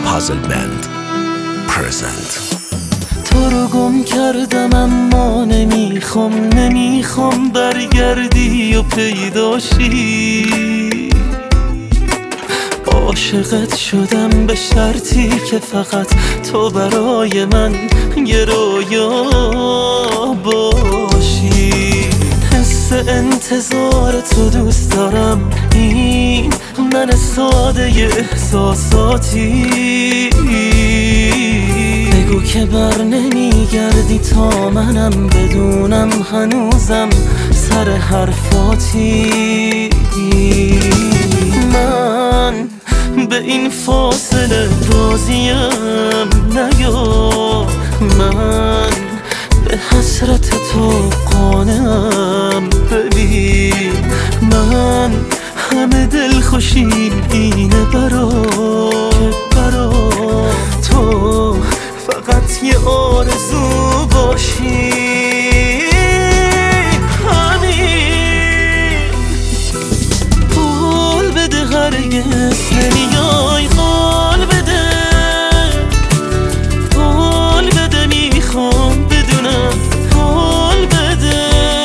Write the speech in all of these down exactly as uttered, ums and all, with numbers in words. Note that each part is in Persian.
Puzzle Band present. تو رو گم کردم اما نمیخوام نمیخوام برگردی و پیداشی. عاشقت شدم به شرطی که فقط تو برای من یه رویا باشی. حس انتظار تو دوست دارم، این من ساده احساساتی. بگو که بر نمیگردی تا منم بدونم هنوزم سر حرفاتی. من به این فاصله راضیم، نیا من به حسرت تو قانعم. ببین من همه دل خوشیم اینه برا که برا تو فقط یه آرزو باشی. همین قول بده هرگز نمیای، قول بده قول بده میخوام بدونم، قول بده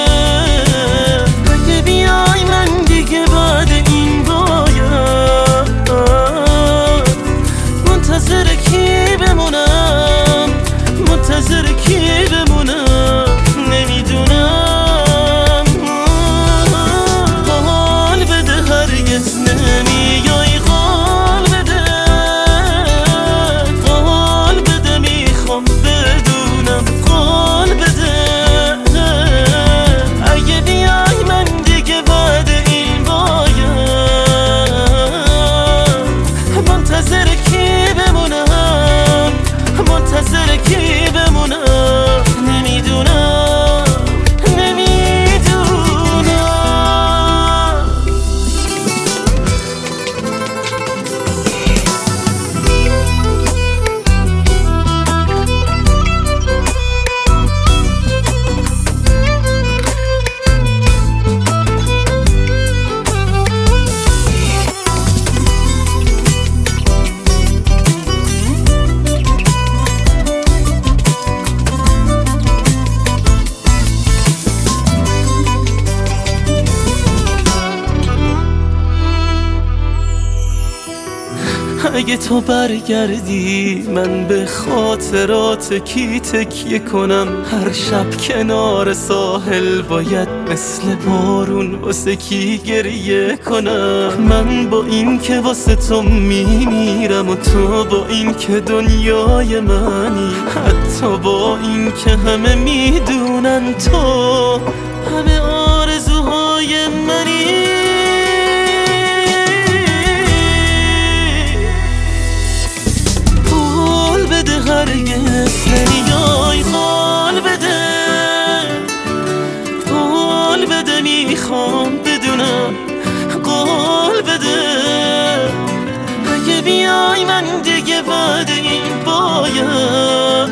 اگه بیای من دیگه بعد این باید منتظر کی بمونم، منتظر کی بمونم نمیدونم. قول بده هرگز نمیای، قول بده قول بده میخوام بدونم، قول بده اگه بیای من دیگه بعد این باید منتظر کی بمونم، منتظر کی بمونم نمیدونم نمیدونم. اگه تو برگردی من به خاطرات کی تکیه کنم؟ هر شب کنار ساحل باید مثل بارون واسه کی گریه کنم؟ من با این که واسه تو میمیرم و تو با این که دنیای منی، حتی با این که همه میدونن تو همه آرزوهای منی. هرگز نمیای، قول بده قول بده میخوام بدونم، قول بده اگه بیای من دیگه بعد این باید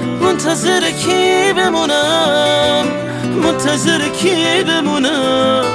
منتظر کی بمونم، منتظر کی بمونم